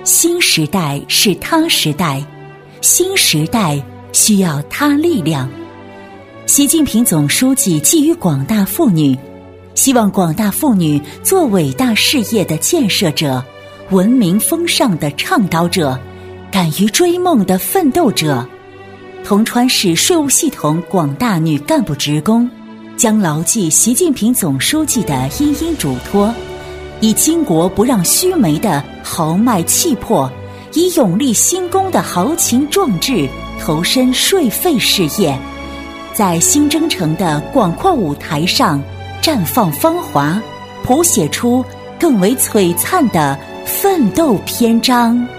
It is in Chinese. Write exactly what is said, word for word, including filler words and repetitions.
新时代是他时代，新时代需要他力量。习近平总书记寄予广大妇女，希望广大妇女做伟大事业的建设者，文明风尚的倡导者，敢于追梦的奋斗者。铜川市税务系统广大女干部职工将牢记习近平总书记的殷殷嘱托，以巾帼不让须眉的豪迈气魄，以勇立新功的豪情壮志，投身税费事业，在新征程的广阔舞台上绽放芳华，谱写出更为璀璨的奋斗篇章。